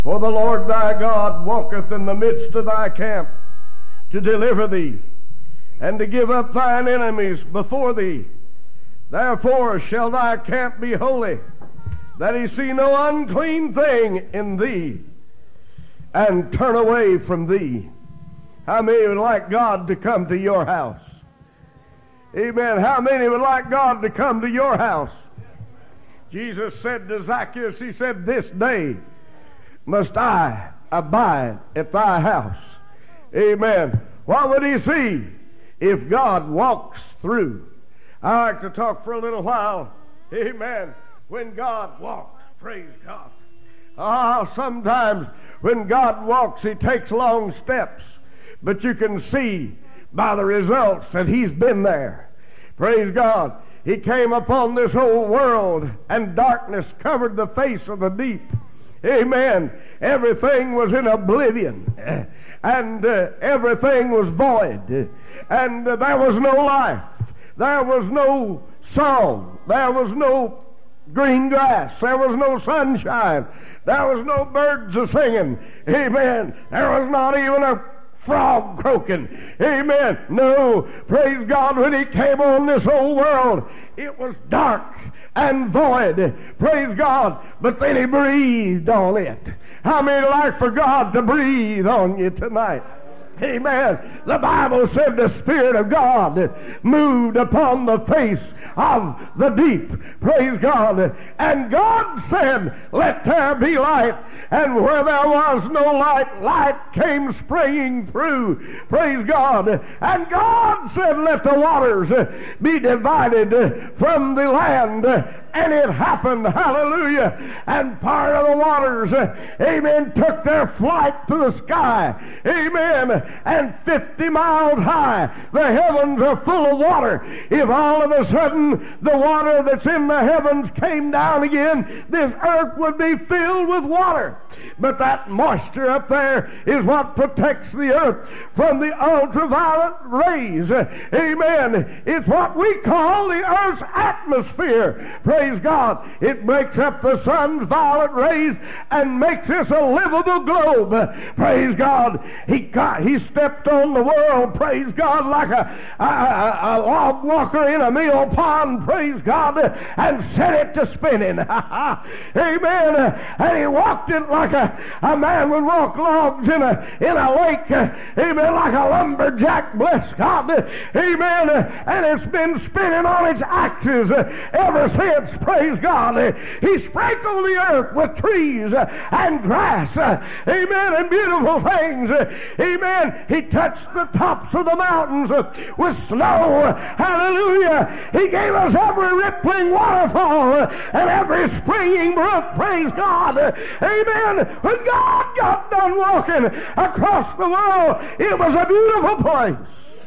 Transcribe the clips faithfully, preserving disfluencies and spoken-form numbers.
For the Lord thy God walketh in the midst of thy camp to deliver thee, and to give up thine enemies before thee. Therefore shall thy camp be holy, that he see no unclean thing in thee, and turn away from thee. How many would like God to come to your house? Amen. How many would like God to come to your house? Jesus said to Zacchaeus, he said, this day must I abide at thy house. Amen. What would he see if God walks through? I like to talk for a little while. Amen. When God walks, praise God. Ah, sometimes when God walks, he takes long steps, but you can see by the results that he's been there. Praise God. He came upon this whole world, and darkness covered the face of the deep. Amen. Everything was in oblivion, and uh, everything was void, and uh, there was no life. There was no song. There was no green grass. There was no sunshine. There was no birds a singing. Amen. There was not even a frog croaking. Amen. No. Praise God. When he came on this whole world, it was dark and void. Praise God. But then he breathed on it. How many like for God to breathe on you tonight? Amen. The Bible said the Spirit of God moved upon the face of the deep. Praise God. And God said, let there be light. And where there was no light, light came springing through. Praise God. And God said, let the waters be divided from the land. And it happened. Hallelujah. And part of the waters, amen, took their flight to the sky. Amen. And fifty miles high, the heavens are full of water. If all of a sudden the water that's in the heavens came down again, this earth would be filled with water. But that moisture up there is what protects the earth from the ultraviolet rays. Amen. It's what we call the earth's atmosphere. Praise God. It breaks up the sun's violet rays and makes this a livable globe. Praise God. He got, he stepped on the world, praise God, like a, a, a, a log walker in a mill pond, praise God, and set it to spinning. Amen. And he walked it like a, a man would walk logs in a, in a lake. Amen. Like a lumberjack, bless God. Amen. And it's been spinning on its axis ever since, praise God. He sprinkled the earth with trees and grass. Amen. And beautiful things. Amen. He touched the tops of the mountains with snow. Hallelujah. He gave us every rippling waterfall and every springing brook. Praise God. Amen. When God got done walking across the world, it was a beautiful place.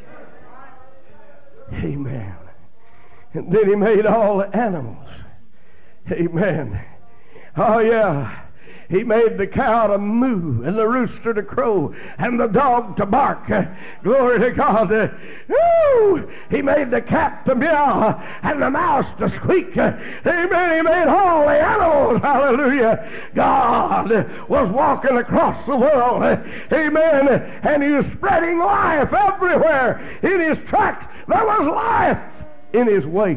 Amen. And then he made all the animals. Amen. Oh yeah. He made the cow to moo and the rooster to crow and the dog to bark. Glory to God. Woo! He made the cat to meow and the mouse to squeak. Amen. He made all the animals. Hallelujah. God was walking across the world. Amen. And he was spreading life everywhere. In his tracks there was life. In his wake.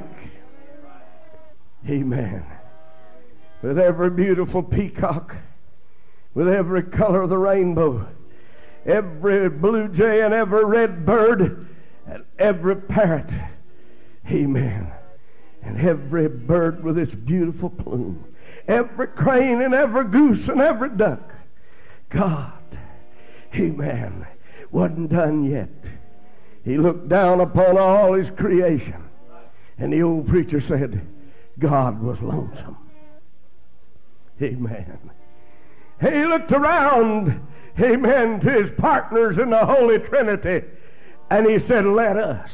Amen. With every beautiful peacock, with every color of the rainbow, every blue jay and every red bird, and every parrot. Amen. And every bird with its beautiful plume, every crane and every goose and every duck. God, amen, wasn't done yet. He looked down upon all his creation, and the old preacher said, God was lonesome. Amen. He looked around, amen, to his partners in the Holy Trinity, and he said, let us.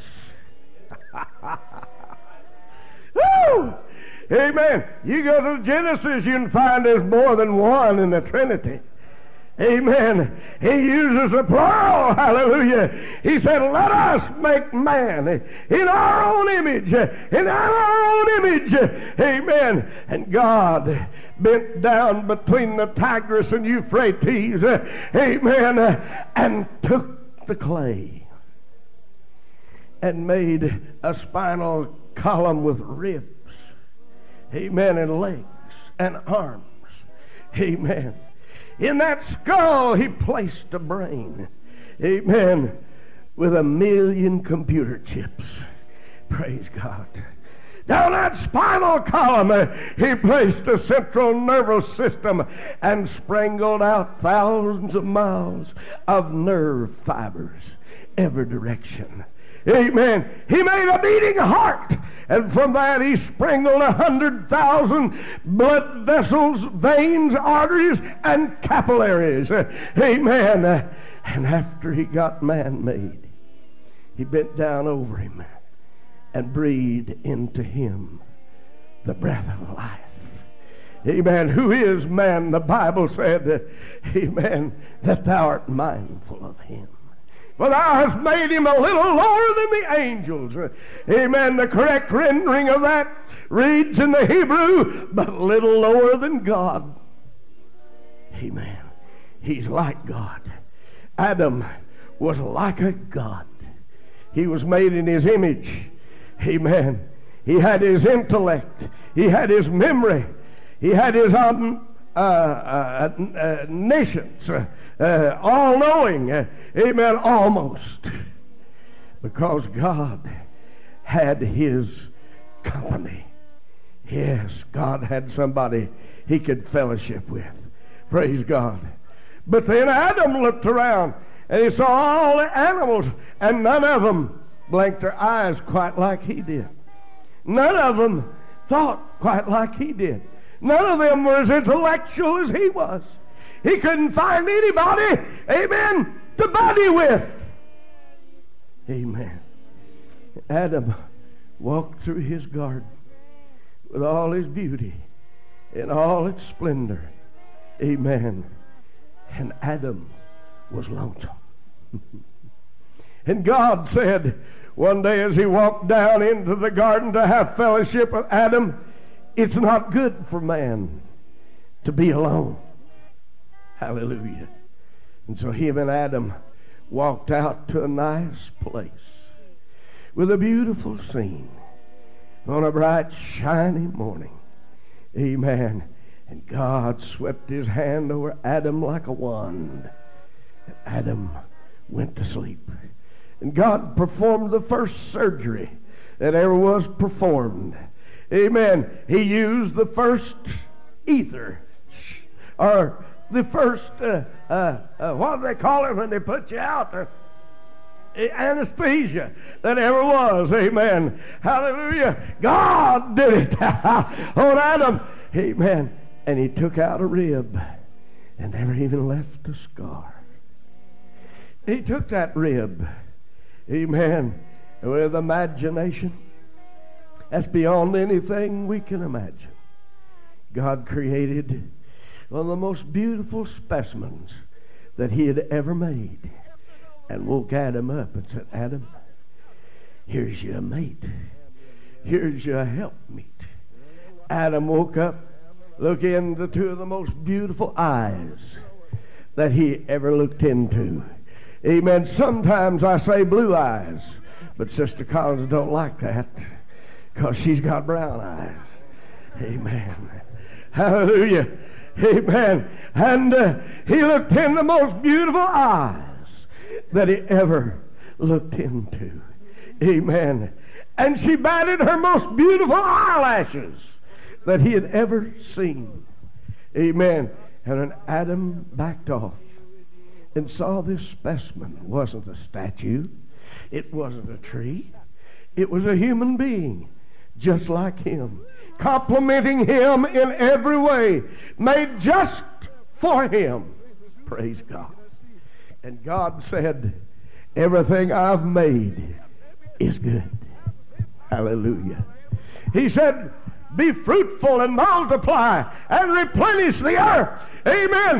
Woo! Amen. You go to Genesis, you can find there's more than one in the Trinity. Amen. He uses a plural. Hallelujah. He said, let us make man in our own image. In our own image. Amen. And God bent down between the Tigris and Euphrates. Amen. And took the clay and made a spinal column with ribs. Amen. And legs and arms. Amen. In that skull, he placed a brain. Amen. With a million computer chips. Praise God. Down that spinal column, uh, he placed a central nervous system and sprinkled out thousands of miles of nerve fibers, every direction. Amen. He made a beating heart, and from that he sprinkled a hundred thousand blood vessels, veins, arteries, and capillaries. Amen. And after he got man made, he bent down over him and breathed into him the breath of life. Amen. Who is man? The Bible said, amen, that thou art mindful of him. For thou hast made him a little lower than the angels. Amen. The correct rendering of that reads in the Hebrew, but a little lower than God. Amen. He's like God. Adam was like a God. He was made in his image. Amen. He had his intellect. He had his memory. He had his um, uh, uh, uh, nations. Uh, uh, all-knowing. Uh, amen. Almost. Because God had his company. Yes, God had somebody he could fellowship with. Praise God. But then Adam looked around and he saw all the animals, and none of them blinked their eyes quite like he did. None of them thought quite like he did. None of them were as intellectual as he was. He couldn't find anybody, amen, to buddy with. Amen. Adam walked through his garden with all his beauty and all its splendor. Amen. And Adam was lonesome. And God said one day as he walked down into the garden to have fellowship with Adam, it's not good for man to be alone. Hallelujah. And so him and Adam walked out to a nice place with a beautiful scene on a bright, shiny morning. Amen. And God swept his hand over Adam like a wand. And Adam went to sleep. And God performed the first surgery that ever was performed. Amen. He used the first ether, or the first, uh, uh, uh, what do they call it when they put you out? Uh, anesthesia that ever was. Amen. Hallelujah. God did it on Adam. Amen. And he took out a rib and never even left a scar. He took that rib, amen, with imagination that's beyond anything we can imagine. God created one of the most beautiful specimens that he had ever made and woke Adam up and said, Adam, here's your mate. Here's your helpmeet. Adam woke up, looked into two of the most beautiful eyes that he ever looked into. Amen. Sometimes I say blue eyes, but Sister Collins don't like that because she's got brown eyes. Amen. Hallelujah. Amen. And uh, he looked in the most beautiful eyes that he ever looked into. Amen. And she batted her most beautiful eyelashes that he had ever seen. Amen. And when Adam backed off and saw this specimen, it wasn't a statue, it wasn't a tree, it was a human being just like him, complimenting him in every way, made just for him. Praise God. And God said, everything I've made is good. Hallelujah. He said, be fruitful and multiply and replenish the earth. Amen.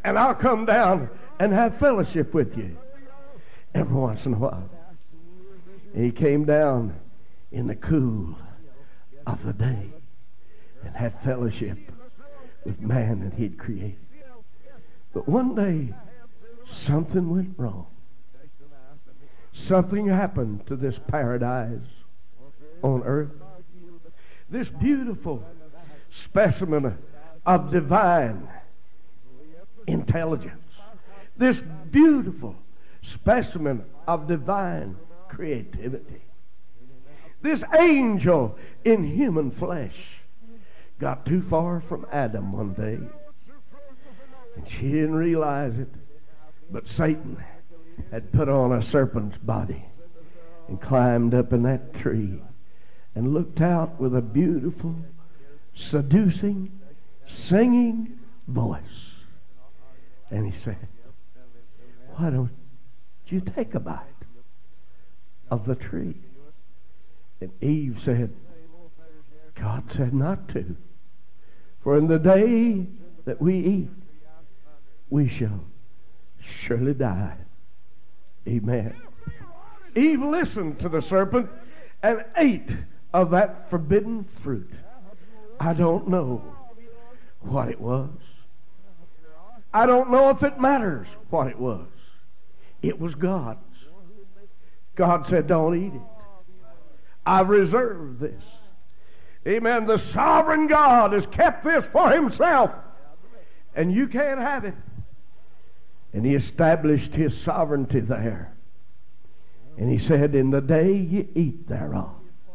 and I'll come down and have fellowship with you every once in a while. And he came down in the cool of the day and had fellowship with man that he'd created. But one day, something went wrong. Something happened to this paradise on earth. This beautiful specimen of divine intelligence. This beautiful specimen of divine creativity. This angel in human flesh got too far from Adam one day. And she didn't realize it, but Satan had put on a serpent's body and climbed up in that tree and looked out with a beautiful, seducing, singing voice. And he said, why don't you take a bite of the tree? And Eve said, God said not to. For in the day that we eat, we shall surely die. Amen. Eve listened to the serpent and ate of that forbidden fruit. I don't know what it was. I don't know if it matters what it was. It was God's. God said, don't eat it. I've reserved this. Amen. The sovereign God has kept this for himself, and you can't have it. And he established his sovereignty there. And he said, in the day ye eat thereof,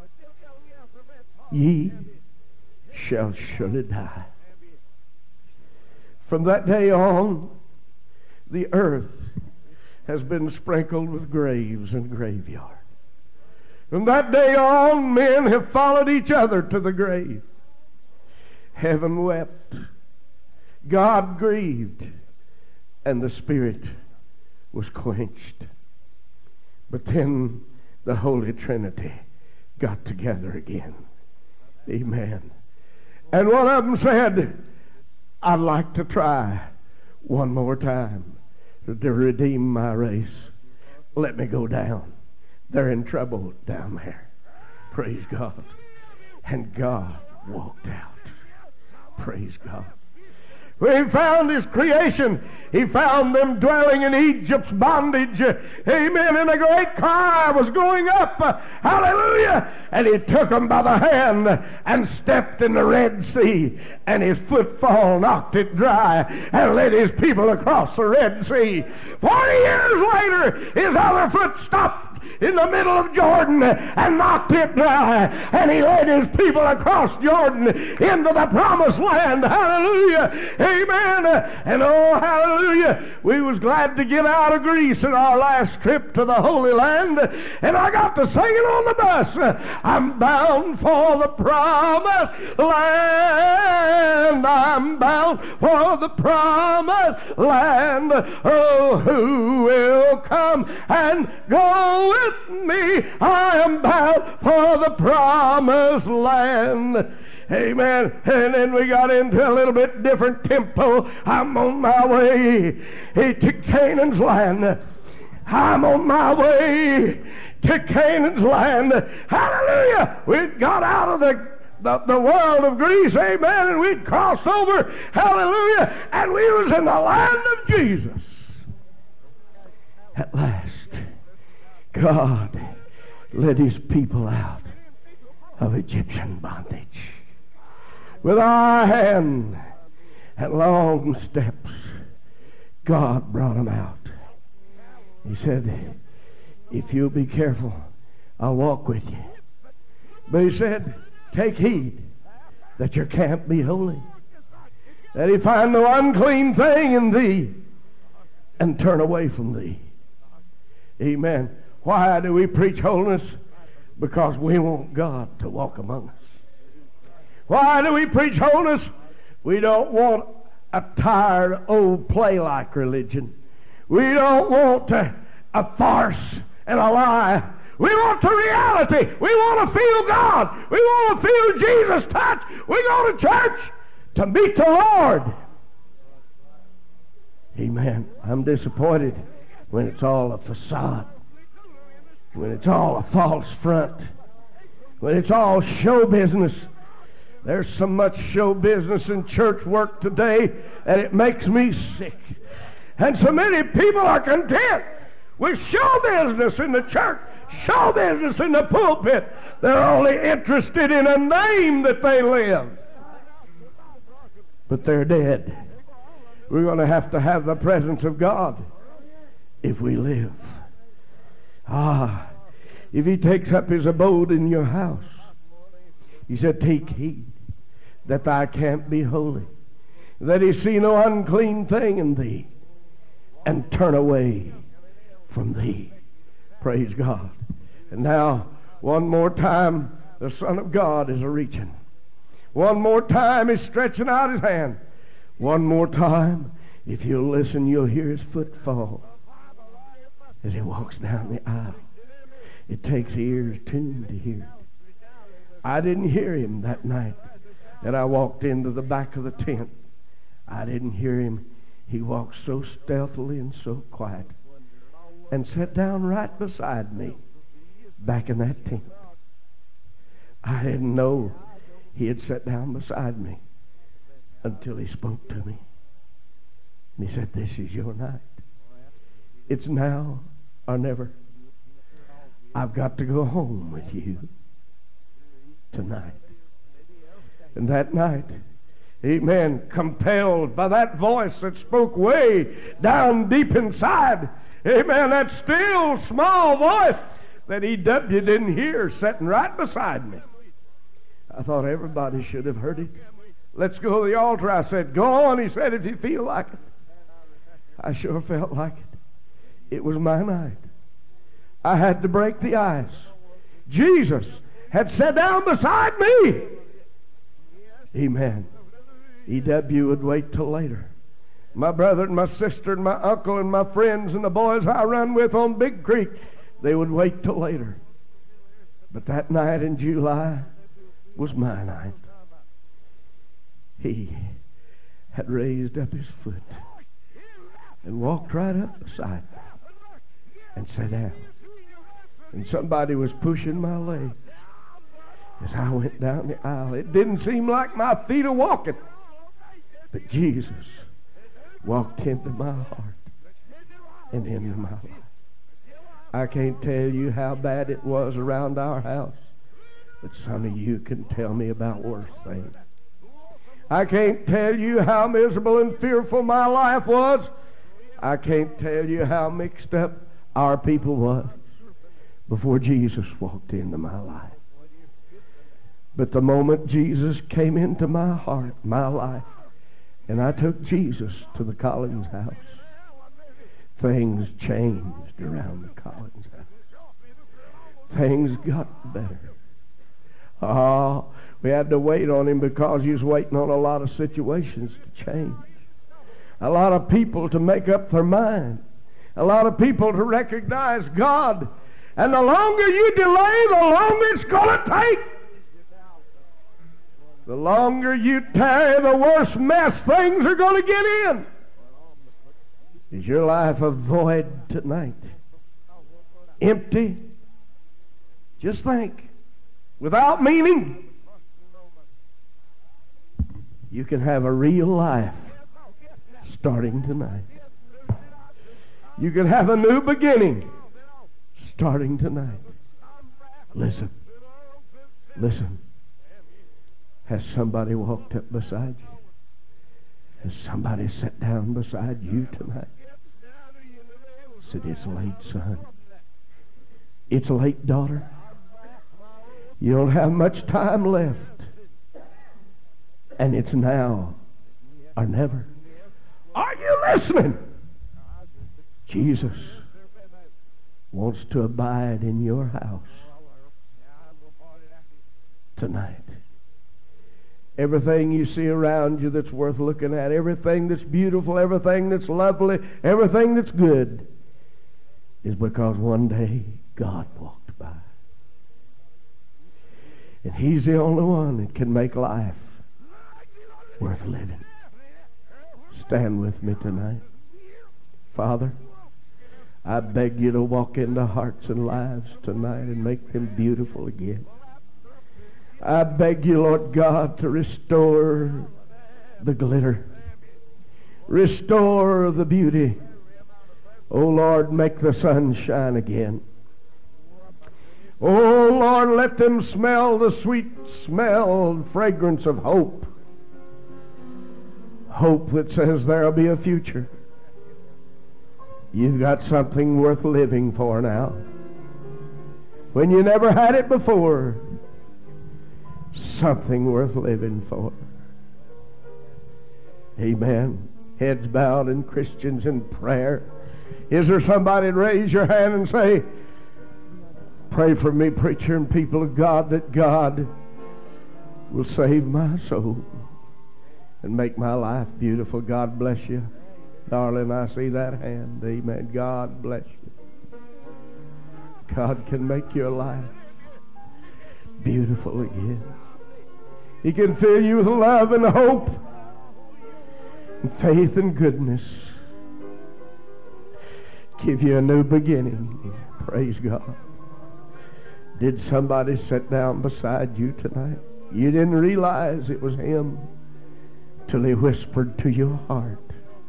ye shall surely die. From that day on, the earth has been sprinkled with graves and graveyards. From that day on, men have followed each other to the grave. Heaven wept. God grieved. And the Spirit was quenched. But then the Holy Trinity got together again. Amen. And one of them said, I'd like to try one more time to redeem my race. Let me go down. They're in trouble down there. Praise God. And God walked out. Praise God. When he found his creation, he found them dwelling in Egypt's bondage. Amen. And a great cry was going up. Hallelujah. And he took them by the hand and stepped in the Red Sea. And his footfall knocked it dry and led his people across the Red Sea. Forty years later, his other foot stopped in the middle of Jordan and knocked it dry, and he led his people across Jordan into the promised land. Hallelujah. Amen. And oh, hallelujah, we was glad to get out of Greece in our last trip to the Holy Land, and I got to singing on the bus, I'm bound for the promised land, I'm bound for the promised land. Oh, who will come and go with me? I am bound for the promised land. Amen. And then we got into a little bit different tempo. I'm on my way to Canaan's land. I'm on my way to Canaan's land. Hallelujah. We'd got out of the The, the world of Greece, amen, and we'd crossed over, hallelujah, and we was in the land of Jesus. At last, God led his people out of Egyptian bondage. With our hand and long steps, God brought them out. He said, if you'll be careful, I'll walk with you. But he said, take heed that your camp be holy, that he find no unclean thing in thee, and turn away from thee. Amen. Why do we preach holiness? Because we want God to walk among us. Why do we preach holiness? We don't want a tired, old play-like religion. We don't want a, a farce and a lie. We want the reality. We want to feel God. We want to feel Jesus' touch. We go to church to meet the Lord. Amen. I'm disappointed when it's all a facade, when it's all a false front, when it's all show business. There's so much show business in church work today that it makes me sick. And so many people are content with show business in the church, show business in the pulpit. They're only interested in a name that they live. But they're dead. We're going to have to have the presence of God if we live. Ah, if He takes up His abode in your house, He said, take heed that thy camp be holy, that He see no unclean thing in thee, and turn away from thee. Praise God. And now, one more time, the Son of God is a-reaching. One more time, He's stretching out His hand. One more time, if you'll listen, you'll hear His foot fall as He walks down the aisle. It takes ears tuned to hear it. I didn't hear Him that night that I walked into the back of the tent. I didn't hear Him. He walked so stealthily and so quiet and sat down right beside me back in that tent. I didn't know He had sat down beside me until He spoke to me. And He said, this is your night. It's now or never. I've got to go home with you tonight. And that night, amen, compelled by that voice that spoke way down deep inside, amen, that still small voice that E W didn't hear sitting right beside me. I thought everybody should have heard it. Let's go to the altar. I said, go on. He said, if you feel like it. I sure felt like it. It was my night. I had to break the ice. Jesus had sat down beside me. Amen. E W would wait till later. My brother and my sister and my uncle and my friends and the boys I run with on Big Creek, they would wait till later. But that night in July was my night. He had raised up His foot and walked right up beside me and sat down. And somebody was pushing my legs as I went down the aisle. It didn't seem like my feet are walking, but Jesus walked into my heart and into my life. I can't tell you how bad it was around our house, but some of you can tell me about worse things. I can't tell you how miserable and fearful my life was. I can't tell you how mixed up our people was before Jesus walked into my life. But the moment Jesus came into my heart, my life, and I took Jesus to the Collins house, things changed around the Collins house. Things got better. Oh, we had to wait on Him because He was waiting on a lot of situations to change. A lot of people to make up their mind. A lot of people to recognize God. And the longer you delay, the longer it's going to take. The longer you tarry, the worse mess things are going to get in. Is your life a void tonight? Empty? Just think. Without meaning? You can have a real life starting tonight. You can have a new beginning starting tonight. Listen. Listen. Has somebody walked up beside you? Has somebody sat down beside you tonight? Said, it's late, son. It's late, daughter. You don't have much time left. And it's now or never. Are you listening? Jesus wants to abide in your house tonight. Everything you see around you that's worth looking at, everything that's beautiful, everything that's lovely, everything that's good, is because one day God walked by. And He's the only one that can make life worth living. Stand with me tonight. Father, I beg you to walk into hearts and lives tonight and make them beautiful again. I beg you, Lord God, to restore the glitter. Restore the beauty. Oh, Lord, make the sun shine again. Oh, Lord, let them smell the sweet smell and fragrance of hope. Hope that says there'll be a future. You've got something worth living for now, when you never had it before. Something worth living for. Amen. Heads bowed and Christians in prayer. Is there somebody to raise your hand and say, pray for me, preacher and people of God, that God will save my soul and make my life beautiful? God bless you. Darling, I see that hand. Amen. God bless you. God can make your life beautiful again. He can fill you with love and hope and faith and goodness. Give you a new beginning. Praise God. Did somebody sit down beside you tonight? You didn't realize it was him till he whispered to your heart,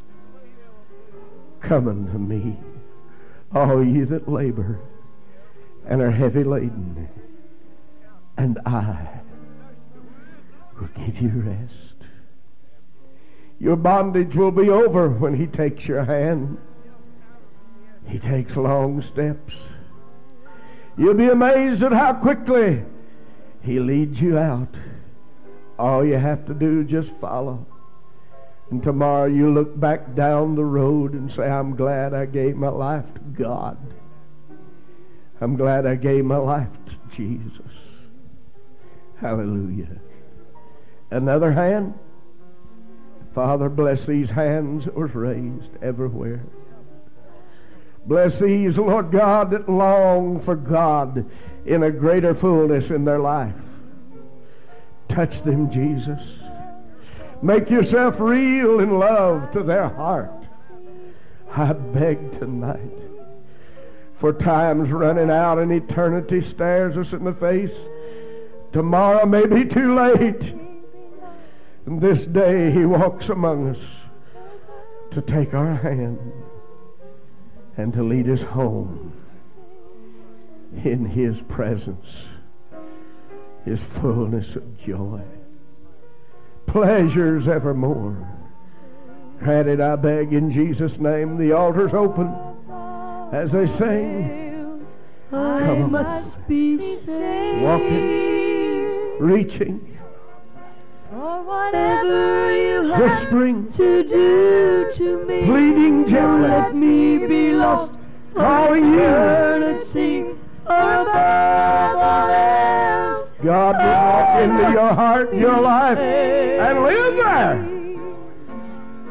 come unto me, all ye that labor and are heavy laden, and I will give you rest. Your bondage will be over when he takes your hand. He takes long steps. You'll be amazed at how quickly he leads you out. All you have to do is just follow. And tomorrow you look back down the road and say, I'm glad I gave my life to God. I'm glad I gave my life to Jesus. Hallelujah. Another hand. Father, bless these hands that was raised everywhere. Bless these, Lord God, that long for God in a greater fullness in their life. Touch them, Jesus. Make yourself real in love to their heart. I beg tonight, for time's running out and eternity stares us in the face. Tomorrow may be too late. And this day he walks among us to take our hand and to lead us home in his presence, his fullness of joy, pleasures evermore. Grant it, I beg, in Jesus' name. The altar's open as they sing. I Come on. must be saved. Walking, reaching, For whatever you have whispering, to do to me, pleading gently, let me be lost calling you. eternity or above all else. God will walk into your heart, your life, and live there.